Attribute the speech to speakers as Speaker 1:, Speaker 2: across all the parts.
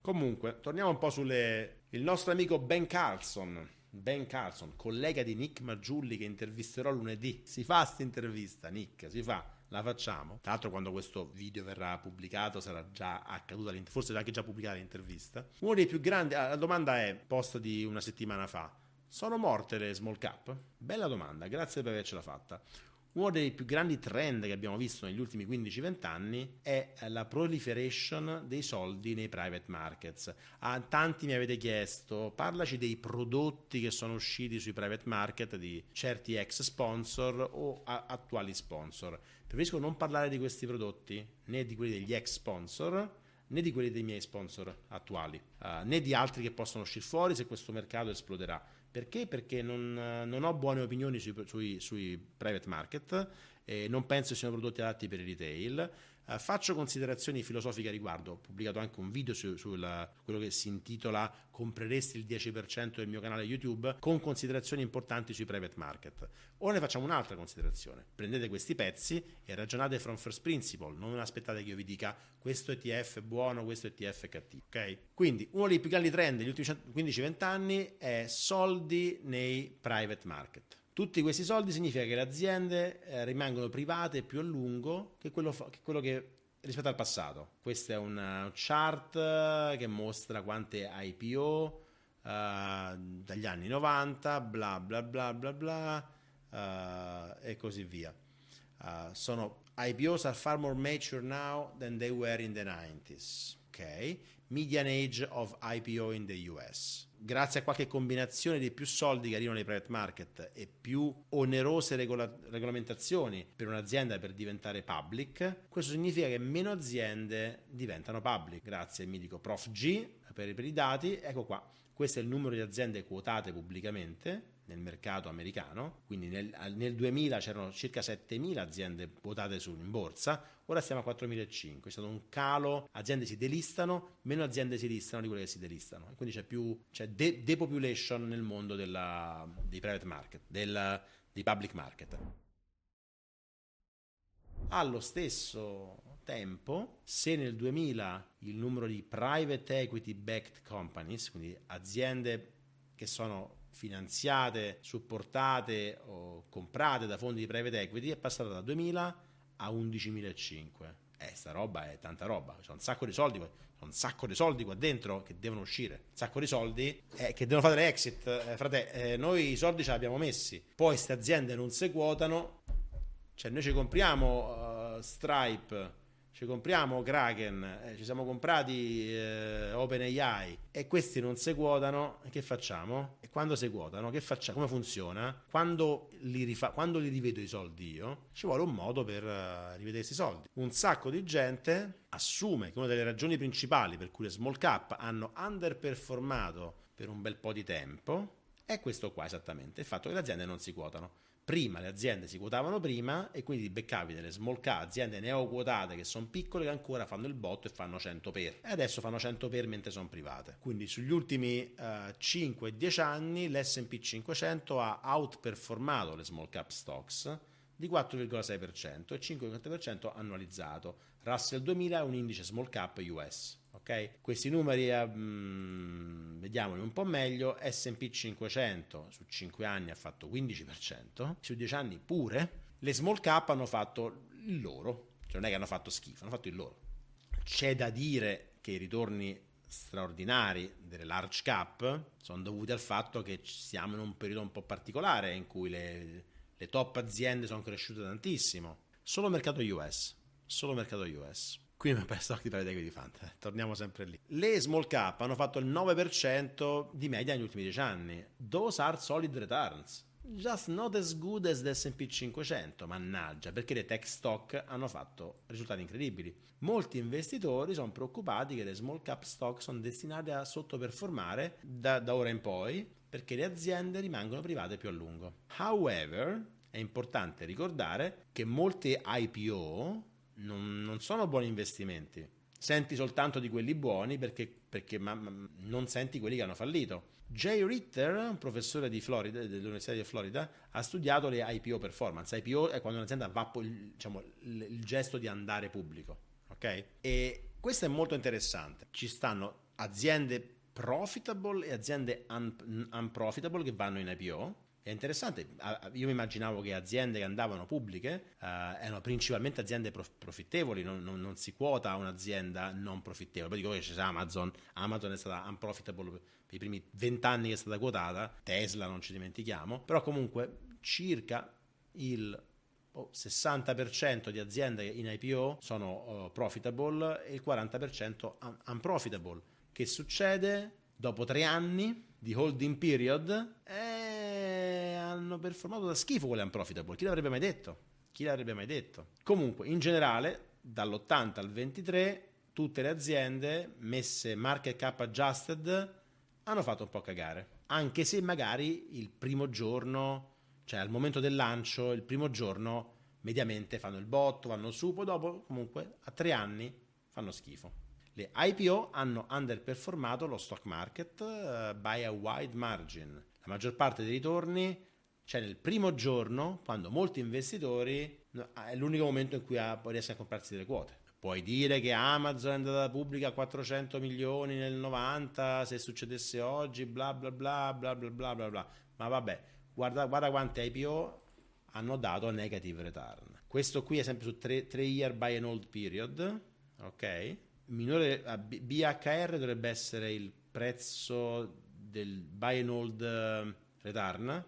Speaker 1: Comunque, torniamo un po' il nostro amico Ben Carlson. Ben Carlson, collega di Nick Maggiulli che intervisterò lunedì. Si fa sta intervista, Nick, si fa. La facciamo. Tra l'altro quando questo video verrà pubblicato sarà già accaduta, forse sarà anche già pubblicata l'intervista. Uno dei più grandi, la domanda è, post di una settimana fa, sono morte le small cap? Bella domanda, grazie per avercela fatta. Uno dei più grandi trend che abbiamo visto negli ultimi 15-20 anni è la proliferation dei soldi nei private markets. Tanti mi avete chiesto, parlaci dei prodotti che sono usciti sui private market di certi ex sponsor o attuali sponsor. Preferisco non parlare di questi prodotti, né di quelli degli ex sponsor, né di quelli dei miei sponsor attuali, né di altri che possono uscire fuori se questo mercato esploderà. Perché? Perché non ho buone opinioni sui private market, non penso siano prodotti adatti per il retail. Faccio considerazioni filosofiche a riguardo. Ho pubblicato anche un video su quello che si intitola "Compreresti il 10% del mio canale YouTube", con considerazioni importanti sui private market. Ora ne facciamo un'altra considerazione. Prendete questi pezzi e ragionate from first principle, non aspettate che io vi dica questo ETF è buono, questo ETF è cattivo, ok? Quindi uno dei più grandi trend degli ultimi 15-20 anni è soldi nei private market. Tutti questi soldi significa che le aziende rimangono private più a lungo che quello che rispetto al passato. Questo è un chart che mostra quante IPO dagli anni 90, bla bla bla bla bla, e così via. Sono IPOs are far more mature now than they were in the 90s. Ok? Median age of IPO in the US. Grazie a qualche combinazione di più soldi che arrivano nei private market e più onerose regolamentazioni per un'azienda per diventare public, questo significa che meno aziende diventano public. Grazie al mitico Prof G per i dati. Ecco qua, questo è il numero di aziende quotate pubblicamente nel mercato americano, quindi nel 2000 c'erano circa 7.000 aziende quotate in borsa, ora siamo a 4.500, è stato un calo, aziende si delistano, meno aziende si listano di quelle che si delistano, quindi c'è depopulation nel mondo dei private market, dei public market. Allo stesso tempo, se nel 2000 il numero di private equity backed companies, quindi aziende che sono finanziate, supportate o comprate da fondi di private equity, è passata da 2000 a 11.500. Sta roba è tanta roba, c'è un sacco di soldi qua dentro che devono uscire, un sacco di soldi che devono fare l'exit. Frate, noi i soldi ce li abbiamo messi, poi queste aziende non si quotano, cioè noi ci compriamo Stripe, ci compriamo Kraken, ci siamo comprati OpenAI e questi non si quotano, che facciamo? E quando si quotano, che facciamo? Come funziona? Quando li rivedo i soldi io, ci vuole un modo per rivedere questi soldi. Un sacco di gente assume che una delle ragioni principali per cui le small cap hanno underperformato per un bel po' di tempo è questo qua esattamente, il fatto che le aziende non si quotano. Prima le aziende si quotavano prima e quindi beccavi delle small cap, aziende neoquotate che sono piccole che ancora fanno il botto e fanno 100 per. E adesso fanno 100 per mentre sono private. Quindi sugli ultimi 5-10 anni l'S&P 500 ha outperformato le small cap stocks di 4,6% e 5,7% annualizzato. Russell 2000 è un indice small cap US. Ok? Questi numeri vediamoli un po' meglio. S&P 500 su 5 anni ha fatto 15%, su 10 anni pure. Le small cap hanno fatto il loro, cioè non è che hanno fatto schifo, hanno fatto il loro. C'è da dire che i ritorni straordinari delle large cap sono dovuti al fatto che siamo in un periodo un po' particolare in cui le top aziende sono cresciute tantissimo. Solo mercato US. Qui mi presto di private equity fund, torniamo sempre lì. Le small cap hanno fatto il 9% di media negli ultimi 10 anni. Those are solid returns. Just not as good as the S&P 500, mannaggia, perché le tech stock hanno fatto risultati incredibili. Molti investitori sono preoccupati che le small cap stock sono destinate a sottoperformare da ora in poi, perché le aziende rimangono private più a lungo. However, è importante ricordare che molte IPO non sono buoni investimenti. Senti soltanto di quelli buoni perché non senti quelli che hanno fallito. Jay Ritter, un professore dell'Università di Florida, ha studiato le IPO performance. IPO è quando un'azienda va il gesto di andare pubblico, ok? E questo è molto interessante. Ci stanno aziende profitable e aziende unprofitable che vanno in IPO. È interessante, io mi immaginavo che aziende che andavano pubbliche erano principalmente aziende profittevoli, non si quota un'azienda non profittevole. Poi dico che c'è Amazon è stata unprofitable per i primi 20 anni che è stata quotata, Tesla non ci dimentichiamo, però comunque circa il 60% di aziende in IPO sono profitable e il 40% unprofitable. Che succede? Dopo 3 anni di holding period hanno performato da schifo quelle unprofitable. Chi l'avrebbe mai detto? Chi l'avrebbe mai detto? Comunque, in generale, dall'80 al 23, tutte le aziende messe market cap adjusted hanno fatto un po' cagare. Anche se magari il primo giorno, cioè al momento del lancio, il primo giorno mediamente fanno il botto, vanno su, poi dopo comunque a 3 anni fanno schifo. Le IPO hanno underperformato lo stock market by a wide margin. La maggior parte dei ritorni c'è nel primo giorno, quando molti investitori è l'unico momento in cui riescono a comprarsi delle quote. Puoi dire che Amazon è andata pubblica a 400 milioni nel 90, se succedesse oggi, bla bla bla bla bla bla bla bla. Ma vabbè, guarda quante IPO hanno dato a negative return. Questo qui è sempre su 3 year buy and hold period, ok? Minore BHR dovrebbe essere il prezzo del buy and hold return.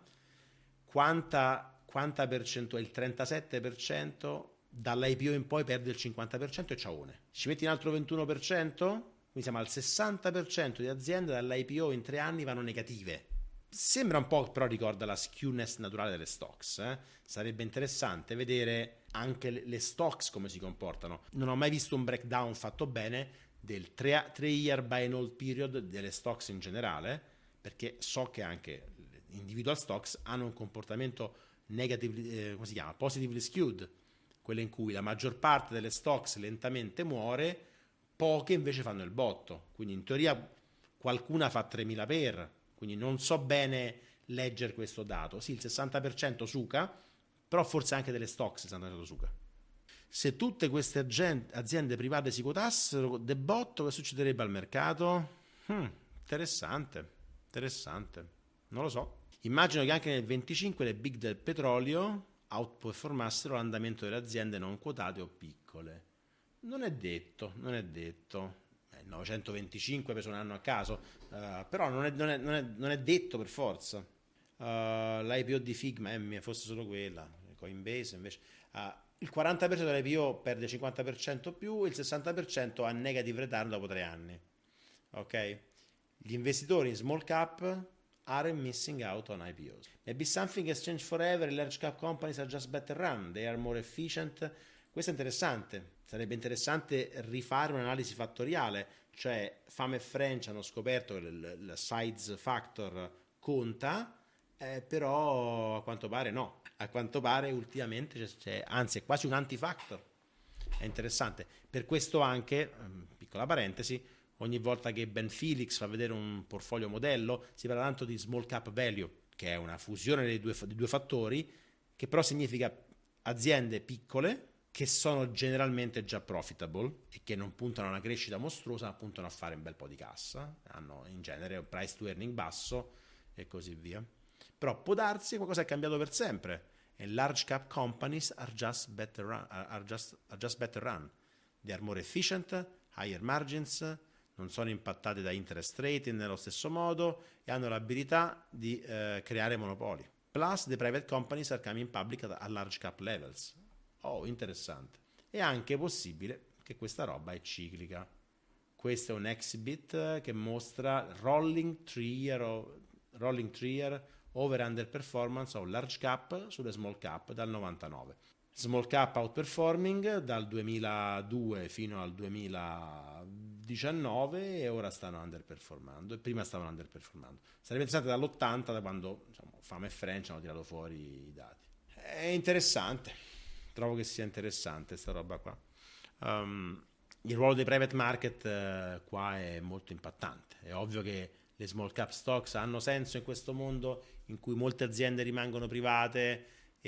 Speaker 1: Quanta percentuale? Il 37% dall'IPO in poi perde il 50% e ciaone. Ci metti un altro 21%? Quindi siamo al 60% di aziende dall'IPO in 3 anni vanno negative. Sembra un po', però ricorda la skewness naturale delle stocks. Sarebbe interessante vedere anche le stocks come si comportano. Non ho mai visto un breakdown fatto bene del 3 year buy and hold period delle stocks in generale, perché so che anche individual stocks hanno un comportamento come si chiama? Positively skewed, quelle in cui la maggior parte delle stocks lentamente muore, poche invece fanno il botto. Quindi in teoria qualcuna fa 3.000 per, quindi non so bene leggere questo dato. Sì, il 60% suca, però forse anche delle stocks il 60% suca. Se tutte queste aziende private si quotassero de botto, che succederebbe al mercato? Interessante, non lo so. Immagino che anche nel 25 le big del petrolio outperformassero l'andamento delle aziende non quotate o piccole. Non è detto. 925 preso un anno a caso, però non è detto per forza. L'IPO di Figma fosse solo quella, Coinbase invece. Il 40% dell'IPO perde il 50% più, il 60% ha negative return dopo 3 anni. Ok? Gli investitori in small cap are missing out on IPOs. Maybe something has changed forever. Large cap companies are just better run. They are more efficient. Questo è interessante. Sarebbe interessante rifare un'analisi fattoriale. Cioè, Fame e French hanno scoperto che il size factor conta, però a quanto pare no. A quanto pare ultimamente anzi è quasi un anti-factor. È interessante. Per questo anche, piccola parentesi, ogni volta che Ben Felix fa vedere un portfolio modello si parla tanto di small cap value, che è una fusione dei due fattori, che però significa aziende piccole che sono generalmente già profitable e che non puntano a una crescita mostruosa, ma puntano a fare un bel po' di cassa, hanno in genere un price to earning basso e così via. Però può darsi che qualcosa è cambiato per sempre e large cap companies are just better run. They are more efficient, higher margins, non sono impattate da interest rate nello stesso modo e hanno l'abilità di creare monopoli. Plus the private companies are coming public at large cap levels. Oh, interessante. È anche possibile che questa roba è ciclica. Questo è un exhibit che mostra rolling 3 year over under performance of large cap sulle small cap dal 99. Small cap outperforming dal 2002 fino al 2019 e ora stanno underperformando e prima stavano underperformando. Sarebbe interessante dall'80, da quando Fame e French hanno tirato fuori i dati. È interessante. Trovo che sia interessante sta roba qua. Il ruolo dei private market qua è molto impattante. È ovvio che le small cap stocks hanno senso in questo mondo in cui molte aziende rimangono private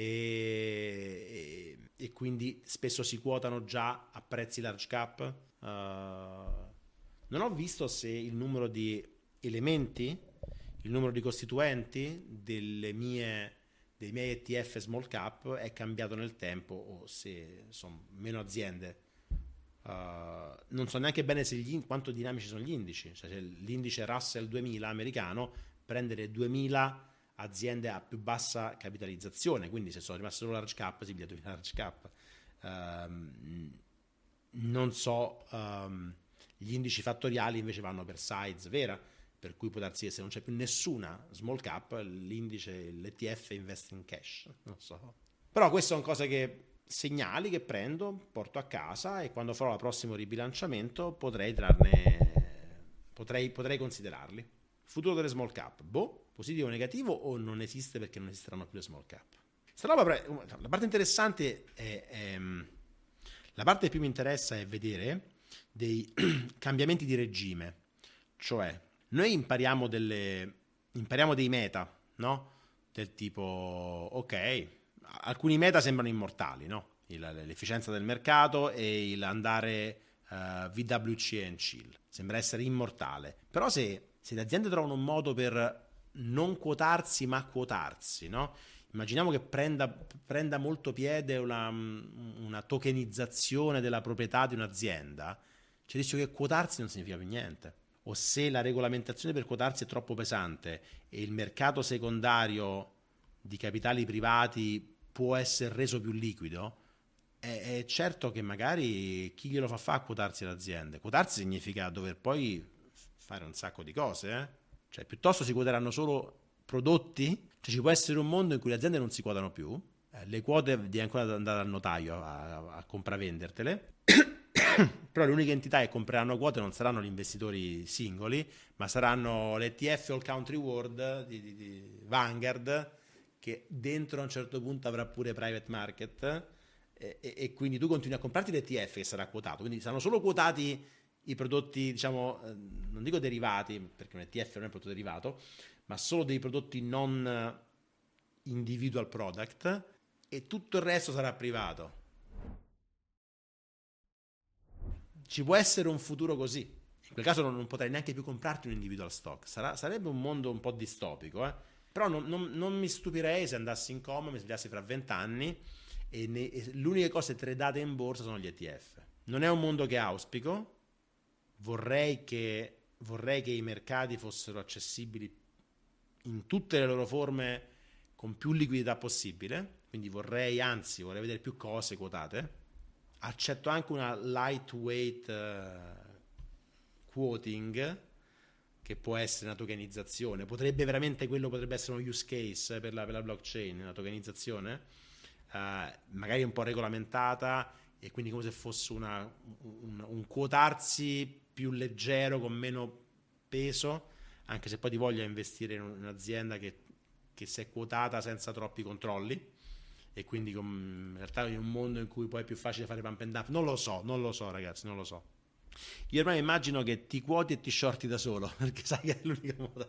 Speaker 1: e quindi spesso si quotano già a prezzi large cap. Non Non ho visto se il numero di elementi, il numero di costituenti dei miei ETF small cap è cambiato nel tempo o se sono meno aziende. Non so neanche bene quanto dinamici sono gli indici, cioè se l'indice Russell 2000 americano prende le 2000 aziende a più bassa capitalizzazione, quindi se sono rimaste solo large cap si piglia 2000 large cap. Non so, gli indici fattoriali invece vanno per size vera, per cui può darsi che se non c'è più nessuna small cap l'indice, l'ETF investe in cash, non so. Però queste sono cose segnali che prendo, porto a casa e quando farò il prossimo ribilanciamento potrei considerarli. Futuro delle small cap, positivo o negativo o non esiste perché non esisteranno più le small cap? La parte interessante la parte che più mi interessa è vedere dei cambiamenti di regime, cioè noi impariamo dei meta, no? Del tipo, ok, alcuni meta sembrano immortali, no? L'efficienza del mercato e il andare VWC and chill sembra essere immortale, però se le aziende trovano un modo per non quotarsi ma quotarsi, no? Immaginiamo che prenda molto piede una tokenizzazione della proprietà di un'azienda, c'è il rischio che quotarsi non significa più niente. O se la regolamentazione per quotarsi è troppo pesante e il mercato secondario di capitali privati può essere reso più liquido, è certo che magari chi glielo fa a quotarsi le aziende? Quotarsi significa dover poi fare un sacco di cose, Cioè piuttosto si quoteranno solo prodotti, cioè ci può essere un mondo in cui le aziende non si quotano più, le quote devi ancora andare al notaio a compravendertele, però le uniche entità che compreranno quote non saranno gli investitori singoli, ma saranno l'ETF All Country World di Vanguard, che dentro a un certo punto avrà pure private market, e quindi tu continui a comprarti l'ETF che sarà quotato, quindi saranno solo quotati i prodotti, diciamo, non dico derivati, perché un ETF non è un prodotto derivato, ma solo dei prodotti non individual product, e tutto il resto sarà privato. Ci può essere un futuro così. In quel caso non potrai neanche più comprarti un individual stock. Sarebbe un mondo un po' distopico, però non mi stupirei se andassi in coma, mi svegliassi fra 20 anni e le uniche cose tradate in borsa sono gli ETF. Non è un mondo che auspico. Vorrei che i mercati fossero accessibili in tutte le loro forme con più liquidità possibile, quindi vorrei vedere più cose quotate. Accetto anche una lightweight quoting, che può essere una tokenizzazione, potrebbe essere uno use case per la blockchain, una tokenizzazione magari un po' regolamentata, e quindi come se fosse un quotarsi più leggero, con meno peso, anche se poi ti voglia investire in un'azienda che si è quotata senza troppi controlli, e quindi in realtà in un mondo in cui poi è più facile fare pump and dump. Non lo so ragazzi, non lo so. Io ormai immagino che ti quoti e ti shorti da solo, perché sai che è l'unica moda.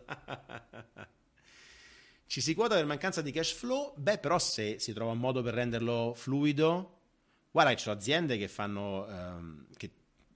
Speaker 1: Ci si quota per mancanza di cash flow, però se si trova un modo per renderlo fluido. Guarda che ci sono aziende che fanno che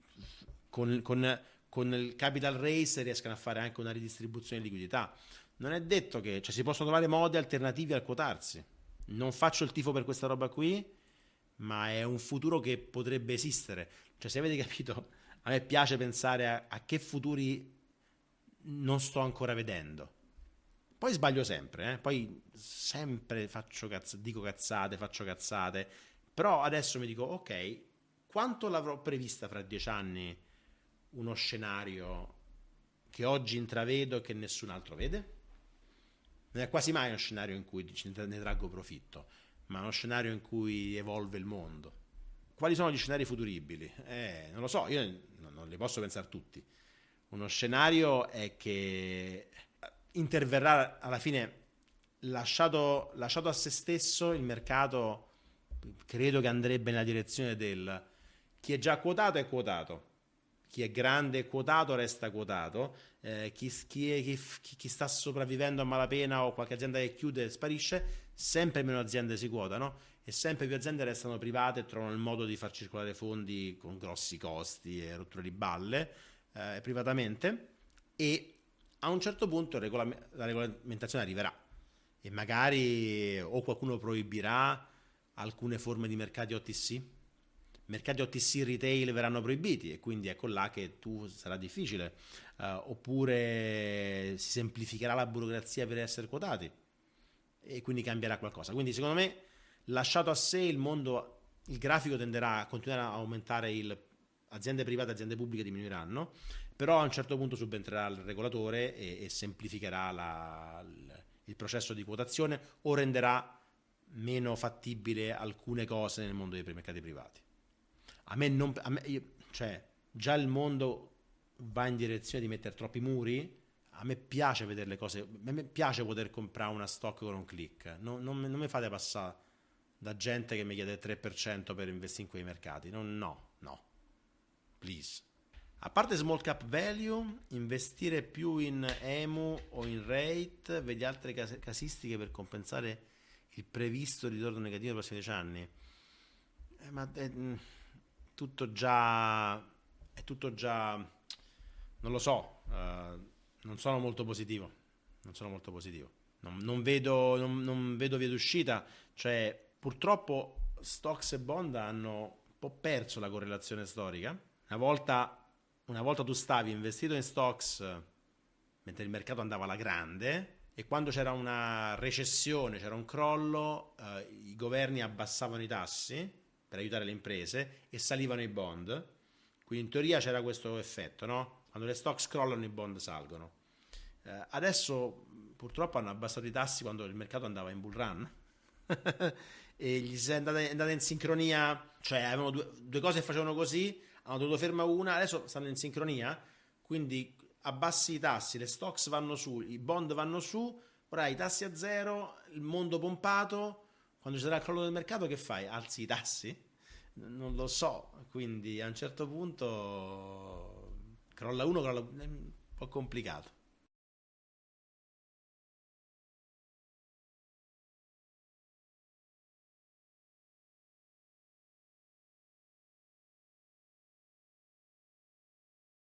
Speaker 1: con il capital raise riescono a fare anche una ridistribuzione di liquidità. Non è detto che, cioè, si possono trovare modi alternativi al quotarsi. Non faccio il tifo per questa roba qui, ma è un futuro che potrebbe esistere. Cioè, se avete capito, a me piace pensare a che futuri non sto ancora vedendo. Poi sbaglio sempre, poi sempre dico cazzate, faccio cazzate, però adesso mi dico, ok, quanto l'avrò prevista fra 10 anni uno scenario che oggi intravedo e che nessun altro vede? Non è quasi mai uno scenario in cui ne traggo profitto, ma uno scenario in cui evolve il mondo. Quali sono gli scenari futuribili? Non lo so, io non li posso pensare tutti. Uno scenario è che interverrà alla fine, lasciato a se stesso, il mercato credo che andrebbe nella direzione del chi è già quotato è quotato, chi è grande e quotato resta quotato, chi sta sopravvivendo a malapena o qualche azienda che chiude sparisce, sempre meno aziende si quotano e sempre più aziende restano private e trovano il modo di far circolare fondi con grossi costi e rotture di balle, privatamente, e a un certo punto la regolamentazione arriverà e magari o qualcuno proibirà alcune forme di mercati OTC. Mercati OTC retail verranno proibiti e quindi ecco là che tu sarà difficile, oppure si semplificherà la burocrazia per essere quotati e quindi cambierà qualcosa. Quindi secondo me, lasciato a sé, il grafico tenderà a continuare a aumentare, aziende private, aziende pubbliche diminuiranno, però a un certo punto subentrerà il regolatore e semplificherà il processo di quotazione o renderà meno fattibile alcune cose nel mondo dei mercati privati. Cioè, già il mondo va in direzione di mettere troppi muri. A me piace vedere le cose, a me piace poter comprare una stock con un click. Non mi fate passare da gente che mi chiede il 3% per investire in quei mercati. No, please. A parte small cap value, investire più in EMU o in rate, vedi altre casistiche per compensare il previsto ritorno negativo nei prossimi 10 anni. Ma è tutto già, non lo so, non sono molto positivo. Non vedo via d'uscita. Cioè, purtroppo stocks e bond hanno un po' perso la correlazione storica. Una volta tu stavi investito in stocks mentre il mercato andava alla grande, e quando c'era una recessione, c'era un crollo, i governi abbassavano i tassi per aiutare le imprese e salivano i bond. Quindi in teoria c'era questo effetto, no? Quando le stocks crollano, i bond salgono. Adesso purtroppo hanno abbassato i tassi quando il mercato andava in bull run e gli si è andata in sincronia, cioè avevano due cose che facevano così, hanno dovuto fermare una, adesso stanno in sincronia, quindi abbassi i tassi, le stocks vanno su, i bond vanno su, ora i tassi a zero, il mondo pompato, quando ci sarà il crollo del mercato che fai? Alzi i tassi? Non lo so, quindi a un certo punto crolla uno, è un po' complicato.